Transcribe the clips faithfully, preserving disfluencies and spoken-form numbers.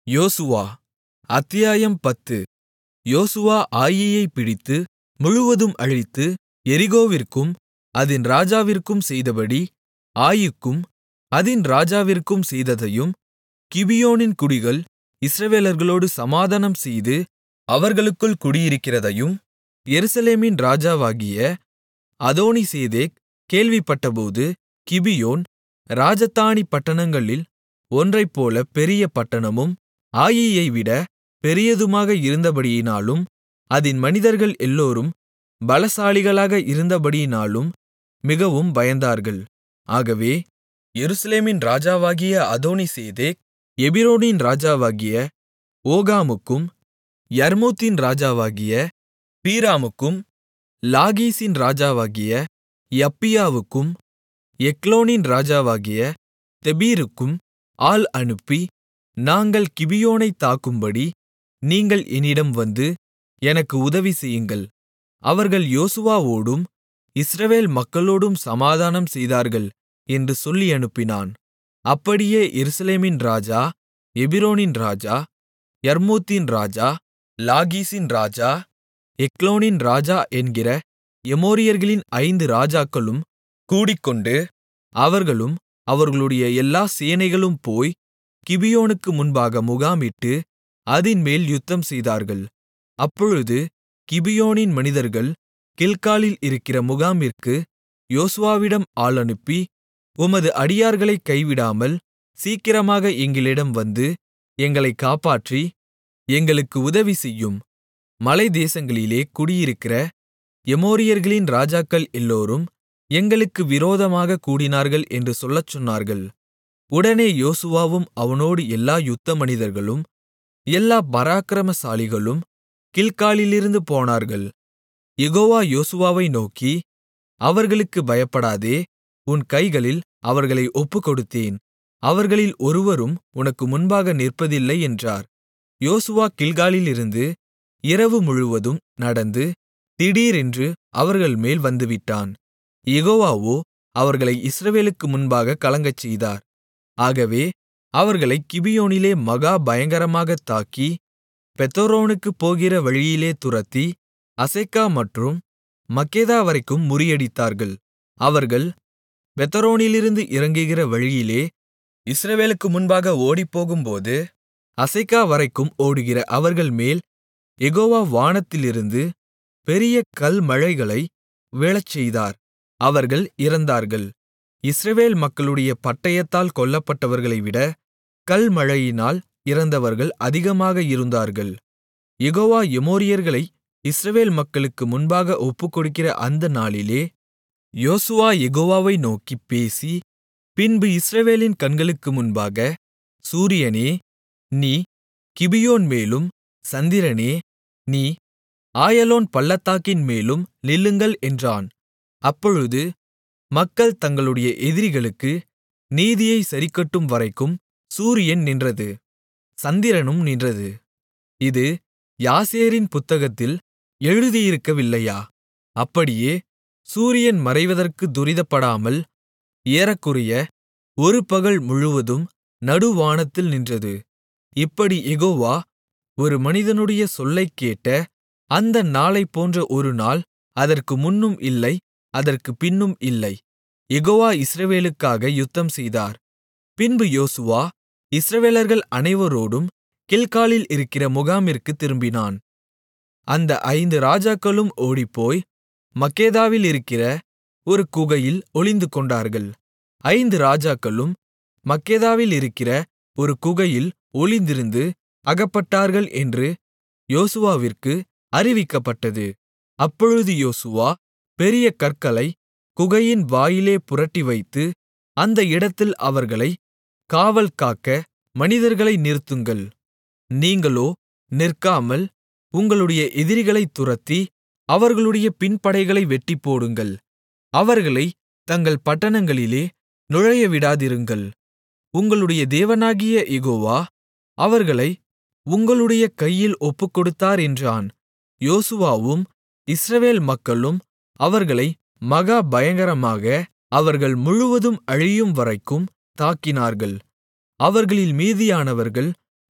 யோசுவா அத்தியாயம் பத்து. யோசுவா ஆயீயைப் பிடித்து முழுவதும் அழித்து எரிகோவிற்கும் அதின் ராஜாவிற்கும் செய்தபடி ஆயீக்கும் அதின் ராஜாவிற்கும் செய்ததையும், கிபியோனின் குடிகள் இஸ்ரவேலர்களோடு சமாதானம்செய்து அவர்களுக்குள் குடியிருக்கிறதையும் எருசலேமின் ராஜாவாகிய அதோனிசேதேக் கேள்விப்பட்டபோது, கிபியோன் ராஜதானி பட்டணங்களில் ஒன்றைப்போல பெரிய பட்டணமும் ஆயீயைவிட பெரியதுமாக இருந்தபடியினாலும் அதின் மனிதர்கள் எல்லோரும் பலசாலிகளாக இருந்தபடியினாலும் மிகவும் பயந்தார்கள். ஆகவே எருசலேமின் ராஜாவாகிய அதோனிசேதேக் எபிரோனின் ராஜாவாகிய ஓகாமுக்கும் யர்மூத்தின் ராஜாவாகிய பீராமுக்கும் லாகீசின் ராஜாவாகிய யப்பியாவுக்கும் எக்லோனின் ராஜாவாகிய தெபீருக்கும் ஆள் அனுப்பி, நாங்கள் கிபியோனைத் தாக்கும்படி நீங்கள் என்னிடம் வந்து எனக்கு உதவி செய்யுங்கள். அவர்கள் யோசுவாவோடும் இஸ்ரவேல் மக்களோடும் சமாதானம் செய்தார்கள் என்று சொல்லி அனுப்பினான். அப்படியே எருசலேமின் ராஜா, எபிரோனின் ராஜா, யர்மூத்தின் ராஜா, லாகீசின் ராஜா, எக்லோனின் ராஜா என்கிற எமோரியர்களின் ஐந்து ராஜாக்களும் கூடிக்கொண்டு, அவர்களும் அவர்களுடைய எல்லா சேனைகளும் போய் கிபியோனுக்கு முன்பாக முகாமிட்டு அதின்மேல் யுத்தம்செய்தார்கள். அப்பொழுது கிபியோனின் மனிதர்கள் கில்காலில் இருக்கிற முகாமிற்கு யோசுவாவிடம் ஆள் அனுப்பி, உமது அடியார்களைக் கைவிடாமல் சீக்கிரமாக எங்களிடம் வந்து எங்களைக் காப்பாற்றி எங்களுக்கு உதவி செய்யும். மலைத்தேசங்களிலே குடியிருக்கிற எமோரியர்களின் ராஜாக்கள் எல்லோரும் எங்களுக்கு விரோதமாகக் கூடினார்கள் என்று சொல்லச் சொன்னார்கள். உடனே யோசுவாவும் அவனோடு எல்லா யுத்த மனிதர்களும் எல்லா பராக்கிரமசாலிகளும் கில்காலிலிருந்து போனார்கள். யெகோவா யோசுவாவை நோக்கி, அவர்களுக்குப் பயப்படாதே, உன் கைகளில் அவர்களை ஒப்புக்கொடுத்தேன், அவர்களில் ஒருவரும் உனக்கு முன்பாக நிற்பதில்லை என்றார். யோசுவா கில்காலிலிருந்து இரவு முழுவதும் நடந்து திடீரென்று அவர்கள்மேல் வந்துவிட்டான். யெகோவாவோ அவர்களை இஸ்ரவேலுக்கு முன்பாகக் கலங்கச்செய்தார். ஆகவே அவர்களைக் கிபியோனிலே மகா பயங்கரமாகத் தாக்கி, பெத்தொரோனுக்குப் போகிற வழியிலே துரத்தி அசெக்கா மற்றும் மக்கெதா வரைக்கும் முறியடித்தார்கள். அவர்கள் பெத்தொரோனிலிருந்து இறங்குகிற வழியிலே இஸ்ரவேலுக்கு முன்பாக ஓடிப்போகும்போது அசெக்கா வரைக்கும் ஓடுகிற அவர்கள்மேல் யெகோவா வானத்திலிருந்து பெரிய கல்மழைகளை விழச்செய்தார். அவர்கள் இறந்தார்கள். இஸ்ரவேல் மக்களுடைய பட்டயத்தால் கொல்லப்பட்டவர்களைவிட கல்மழையினால் இறந்தவர்கள் அதிகமாக இருந்தார்கள். யெகோவா எமோரியர்களை இஸ்ரவேல் மக்களுக்கு முன்பாக ஒப்புக்கொடுக்கிற அந்த நாளிலே யோசுவா யெகோவாவை நோக்கிப் பேசி, பின்பு இஸ்ரவேலின் கண்களுக்கு முன்பாக, சூரியனே, நீ கிபியோன் மேலும், சந்திரனே, நீ ஆயலோன் பள்ளத்தாக்கின் மேலும் நில்லுங்கள் என்றான். அப்பொழுது மக்கள் தங்களுடைய எதிரிகளுக்கு நீதியைச் சரிக்கட்டும் வரைக்கும் சூரியன் நின்றது, சந்திரனும் நின்றது. இது யாசேரின் புத்தகத்தில் எழுதியிருக்கவில்லையா? அப்படியே சூரியன் மறைவதற்குத் துரிதப்படாமல் ஏறக்குறைய ஒரு பகல் முழுவதும் நடுவானத்தில் நின்றது. இப்படி யெகோவா ஒரு மனிதனுடைய சொல்லைக் கேட்ட அந்த நாளைப்போன்ற ஒரு நாள் அதற்கு முன்னும் இல்லை, அதற்குப் பின்னும் இல்லை. யெகோவா இஸ்ரவேலுக்காக யுத்தம் செய்தார். பின்பு யோசுவா இஸ்ரவேலர்கள் அனைவரோடும் கில்காலில் இருக்கிற முகாமிற்குத் திரும்பினான். அந்த ஐந்து ராஜாக்களும் ஓடிப்போய் மக்கெதாவில் இருக்கிற ஒரு குகையில் ஒளிந்துகொண்டார்கள். ஐந்து ராஜாக்களும் மக்கெதாவில் இருக்கிற ஒரு குகையில் ஒளிந்திருந்து அகப்பட்டார்கள் என்று யோசுவாவிற்கு அறிவிக்கப்பட்டது. அப்பொழுது யோசுவா பெரிய கற்களை குகையின் வாயிலே புரட்டிவைத்து, அந்த இடத்தில் அவர்களை காவல் காக்க மனிதர்களை நிறுத்துங்கள், நீங்களோ நிற்காமல் உங்களுடைய எதிரிகளைத் துரத்தி அவர்களுடைய பின்படைகளை வெட்டிப்போடுங்கள், அவர்களைத் தங்கள் பட்டணங்களிலே நுழையவிடாதிருங்கள். உங்களுடைய தேவனாகிய யெகோவா அவர்களை உங்களுடைய கையில் ஒப்புக்கொடுத்தார் என்றான். யோசுவாவும் இஸ்ரவேல் மக்களும் அவர்களை மகா பயங்கரமாக அவர்கள் முழுவதும் அழியும் வரைக்கும் தாக்கினார்கள். அவர்களில் மீதியானவர்கள்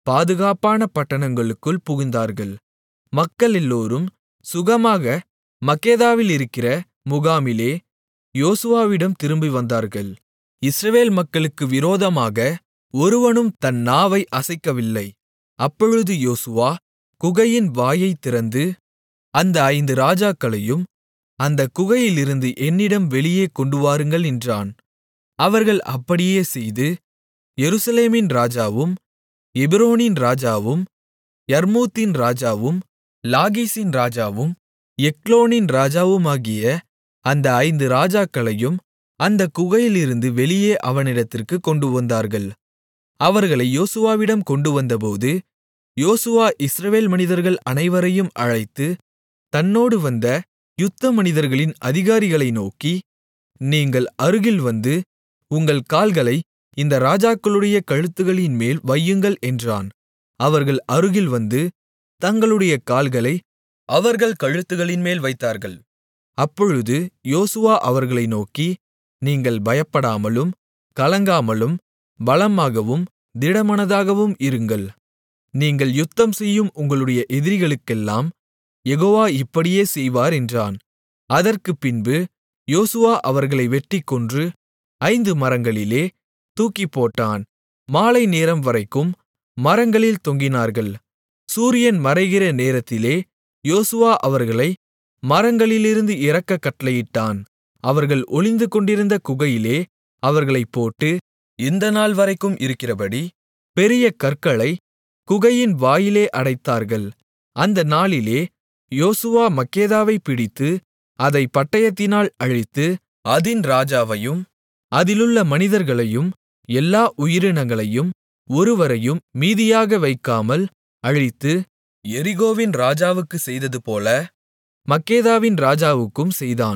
பாதுகாப்பான பட்டணங்களுக்குள் புகுந்தார்கள். மக்களெல்லோரும் சுகமாக மக்கெதாவிலிருக்கிற முகாமிலே யோசுவாவிடம் திரும்பி வந்தார்கள். இஸ்ரவேல் மக்களுக்கு விரோதமாக ஒருவனும் தன் நாவை அசைக்கவில்லை. அப்பொழுது யோசுவா குகையின் வாயைத் திறந்து, அந்த ஐந்து ராஜாக்களையும் அந்தக் குகையிலிருந்து என்னிடம் வெளியே கொண்டுவாருங்கள் என்றான். அவர்கள் அப்படியே செய்து, எருசலேமின் ராஜாவும் எபிரோனின் ராஜாவும் யர்மூத்தின் ராஜாவும் லாகீசின் ராஜாவும் எக்லோனின் ராஜாவுமாகிய அந்த ஐந்து ராஜாக்களையும் அந்தக் குகையிலிருந்து வெளியே அவனிடத்திற்குக் கொண்டுவந்தார்கள். அவர்களை யோசுவாவிடம் கொண்டுவந்தபோது, யோசுவா இஸ்ரவேல் மனிதர்கள் அனைவரையும் அழைத்து, தன்னோடு வந்த யுத்த மனிதர்களின் அதிகாரிகளை நோக்கி, நீங்கள் அருகில் வந்து உங்கள் கால்களை இந்த ராஜாக்களுடைய கழுத்துகளின்மேல் வையுங்கள் என்றான். அவர்கள் அருகில் வந்து தங்களுடைய கால்களை அவர்கள் கழுத்துகளின்மேல் வைத்தார்கள். அப்பொழுது யோசுவா அவர்களை நோக்கி, நீங்கள் பயப்படாமலும் கலங்காமலும் பலமாகவும் திடமனதாகவும் இருங்கள். நீங்கள் யுத்தம் செய்யும் உங்களுடைய எதிரிகளுக்கெல்லாம் யெகோவா இப்படியே செய்வார் என்றான். அதற்குப் பின்பு யோசுவா அவர்களை வெட்டிக் கொன்று ஐந்து மரங்களிலே தூக்கிப்போட்டான். மாலை நேரம் வரைக்கும் மரங்களில் தொங்கினார்கள். சூரியன் மறைகிற நேரத்திலே யோசுவா அவர்களை மரங்களிலிருந்து இறக்கக் கட்டளையிட்டான். அவர்கள் ஒளிந்து கொண்டிருந்த குகையிலே அவர்களைப் போட்டு, இந்த நாள் வரைக்கும் இருக்கிறபடி பெரிய கற்களை குகையின் வாயிலே அடைத்தார்கள். அந்த நாளிலே யோசுவா மக்கெதாவைப் பிடித்து அதைப் பட்டயத்தினால் அழித்து, அதின் ராஜாவையும் அதிலுள்ள மனிதர்களையும் எல்லா உயிரினங்களையும் ஒருவரையும் மீதியாக வைக்காமல் அழித்து, எரிகோவின் ராஜாவுக்குச் செய்ததுபோல மக்கெதாவின் ராஜாவுக்கும் செய்தான்.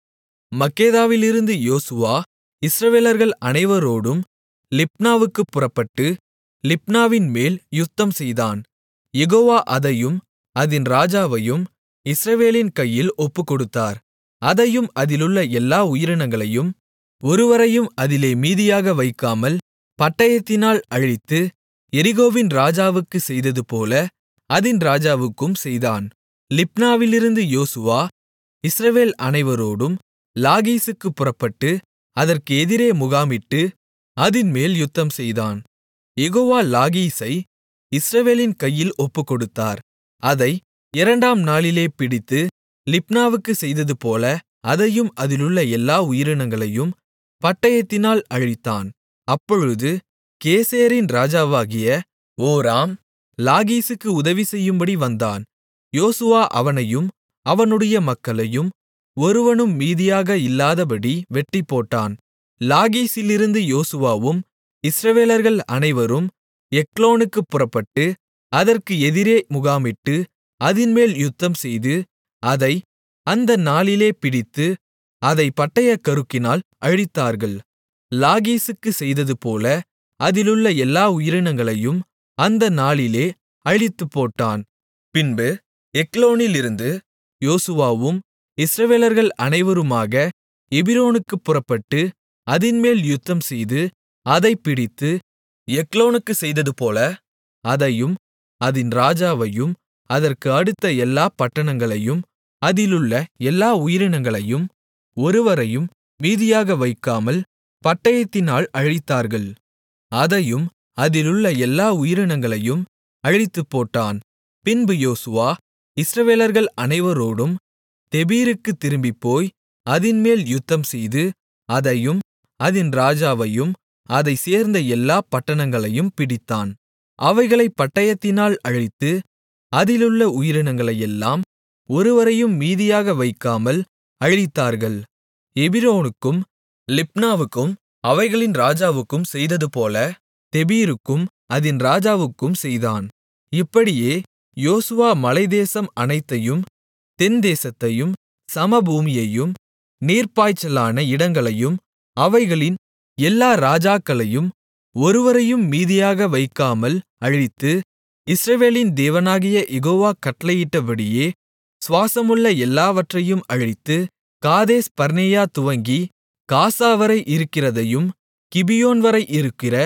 மக்கெதாவிலிருந்து யோசுவா இஸ்ரவேலர்கள் அனைவரோடும் லிப்னாவுக்குப் புறப்பட்டு லிப்னாவின் மேல் யுத்தம் செய்தான். யெகோவா அதையும் அதின் ராஜாவையும் இஸ்ரவேலின் கையில் ஒப்புக்கொடுத்தார். அதையும் அதிலுள்ள எல்லா உயிரினங்களையும் ஒருவரையும் அதிலே மீதியாக வைக்காமல் பட்டயத்தினால் அழித்து, எரிகோவின் ராஜாவுக்குச் செய்ததுபோல அதின் ராஜாவுக்கும் செய்தான். லிப்னாவிலிருந்து யோசுவா இஸ்ரவேல் அனைவரோடும் லாகீசுக்குப் புறப்பட்டு அதற்கு எதிரே முகாமிட்டு அதின்மேல் யுத்தம் செய்தான். யெகோவா லாகீசை இஸ்ரவேலின் கையில் ஒப்புக்கொடுத்தார். அதை இரண்டாம் நாளிலே பிடித்து லிப்னாவுக்குச் செய்ததுபோல அதையும் அதிலுள்ள எல்லா உயிரினங்களையும் பட்டயத்தினால் அழித்தான். அப்பொழுது கேசேரின் ராஜாவாகிய ஓராம் லாகீசுக்கு உதவி செய்யும்படி வந்தான். யோசுவா அவனையும் அவனுடைய மக்களையும் ஒருவனும் மீதியாக இல்லாதபடி வெட்டிப்போட்டான். லாகீசிலிருந்து யோசுவாவும் இஸ்ரவேலர்கள் அனைவரும் எக்லோனுக்குப் புறப்பட்டு அதற்கு எதிரே முகாமிட்டு அதின்மேல் யுத்தம்செய்து அதை அந்த நாளிலே பிடித்து அதைப் பட்டயக்கருக்கினால் அழித்தார்கள். லாகீசுக்குச் செய்ததுபோல அதிலுள்ள எல்லா உயிரினங்களையும் அந்த நாளிலே அழித்துப்போட்டான். பின்பு எக்லோனிலிருந்து யோசுவாவும் இஸ்ரவேலர்கள் அனைவருமாக எபிரோனுக்குப் புறப்பட்டு அதின்மேல் யுத்தம்செய்து அதைப் பிடித்து எக்லோனுக்குச் செய்ததுபோல அதையும் அதின் ராஜாவையும் அதற்கு அடுத்த எல்லா பட்டணங்களையும் அதிலுள்ள எல்லா உயிரினங்களையும் ஒருவரையும் மீதியாக வைக்காமல் பட்டயத்தினால் அழித்தார்கள். அதையும் அதிலுள்ள எல்லா உயிரினங்களையும் அழித்துப்போட்டான். பின்பு யோசுவா இஸ்ரவேலர்கள் அனைவரோடும் தெபீருக்குத் திரும்பிப்போய் அதின்மேல் யுத்தம்செய்து அதையும் அதின் ராஜாவையும் அதைச் சேர்ந்த எல்லா பட்டணங்களையும் பிடித்தான். அவைகளைப் பட்டயத்தினால் அழித்து அதிலுள்ள உயிரினங்களையெல்லாம் ஒருவரையும் மீதியாக வைக்காமல் அழித்தார்கள். எபிரோனுக்கும் லிப்னாவுக்கும் அவைகளின் ராஜாவுக்கும் செய்ததுபோல தெபீருக்கும் அதின் ராஜாவுக்கும் செய்தான். இப்படியே யோசுவா மலைத்தேசம் அனைத்தையும் தென்தேசத்தையும் சமபூமியையும் நீர்ப்பாய்ச்சலான இடங்களையும் அவைகளின் எல்லா ராஜாக்களையும் ஒருவரையும் மீதியாக வைக்காமல் அழித்து, இஸ்ரவேலின் தேவனாகிய யெகோவா கட்டளையிட்டபடியே சுவாசமுள்ள எல்லாவற்றையும் அழித்து, காதேஸ் பர்னேயா துவங்கி காசாவரை இருக்கிறதையும் கிபியோன்வரை இருக்கிற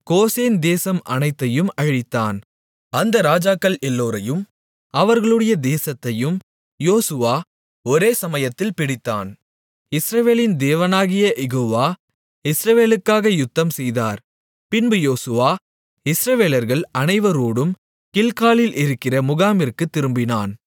கோசேன் தேசம் அனைத்தையும் அழித்தான் அந்த ராஜாக்கள் எல்லோரையும் அவர்களுடைய தேசத்தையும் யோசுவா ஒரே சமயத்தில் பிடித்தான் இஸ்ரவேலின் தேவனாகிய யெகோவா இஸ்ரவேலுக்காக யுத்தம்செய்தார் பின்பு யோசுவா இஸ்ரவேலர்கள் அனைவரோடும் கில்காலில் இருக்கிற முகாமிற்குத் திரும்பினான்